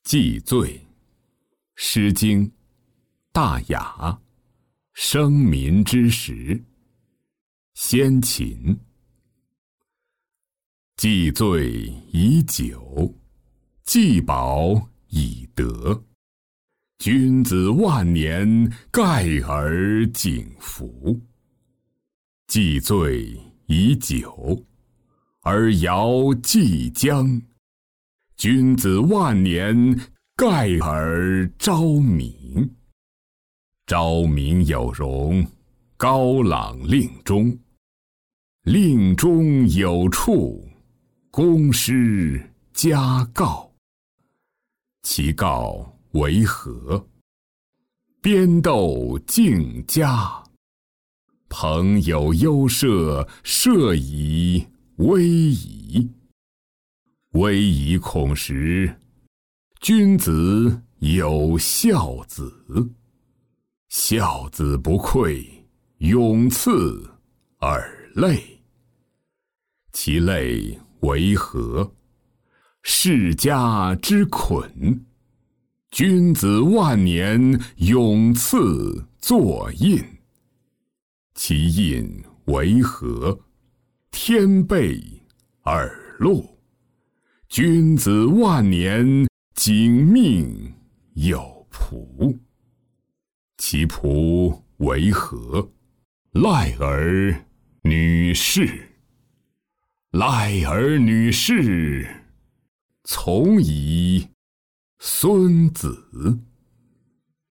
祭罪，诗经，大雅，生民之时。先秦。祭罪以酒，祭宝以德。君子万年，盖而景服。祭罪以酒，而尧祭姜。君子万年，盖而昭明。昭明有容，高朗令中。令中有处，公师嘉告。其告为和。边斗竞嘉。朋友优舍，舍以威仪。威仪恐时，君子有孝子。孝子不愧，永赐尔类。其类为何？世家之捆。君子万年，永赐作印。其印为何？天贝耳禄。君子万年，景命有仆。其仆为何？赖儿女侍。赖儿女侍，从以孙子。